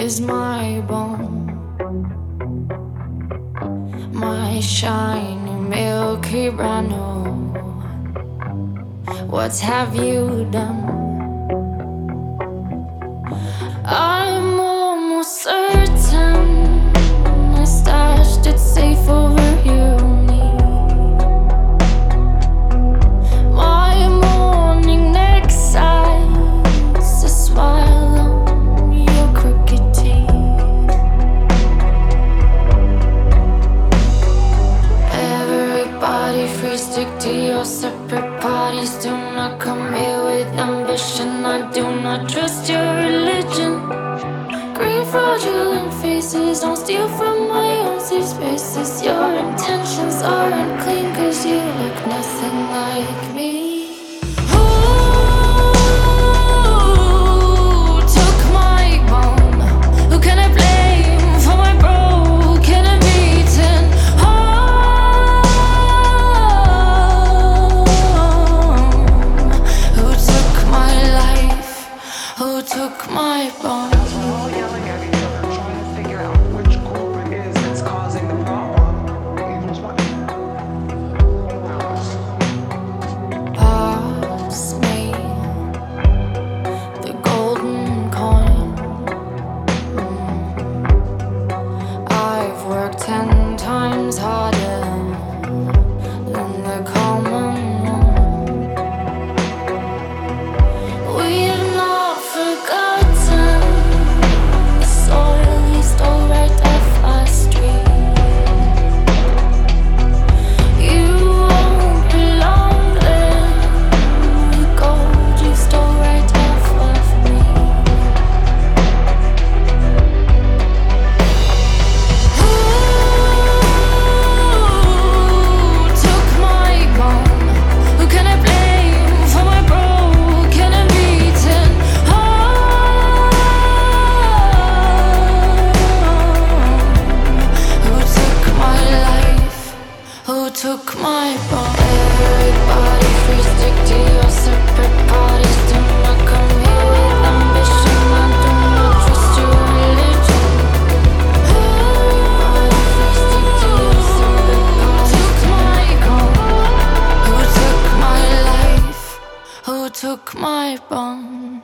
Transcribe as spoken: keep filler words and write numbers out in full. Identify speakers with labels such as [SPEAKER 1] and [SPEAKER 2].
[SPEAKER 1] is my bone, my shiny milky brown. What have you done? I'm almost certain I stashed it safe over here on me. My morning neck sighs a smile on your crooked teeth. Everybody free, stick to your separate parties. Do not come here with ambition. I do not trust your religion. Green fraudulent faces don't steal from my own safe spaces. Your intentions are unclean, cause you look nothing like me. Who took my bone? Who can I blame for my broken and beaten heart? Who took my life? Who took my bone?
[SPEAKER 2] All yelling at each other, trying to figure out which culprit is that's causing the problem. Equals what?
[SPEAKER 1] Pass me the golden coin. I've worked ten times harder than the common one. We have not forgotten the soil you stole right off our street. You won't belong there. The gold you stole right off of me. Who took my bone? Who can I blame for my broken and beaten heart? Who took my life? Who took my bone? Everybody free, stick to your separate parties. Do not come here with ambition. I do not trust your religion. Everybody free, stick to your separate parties. Who took my bone? Who took my life? Who took my bone?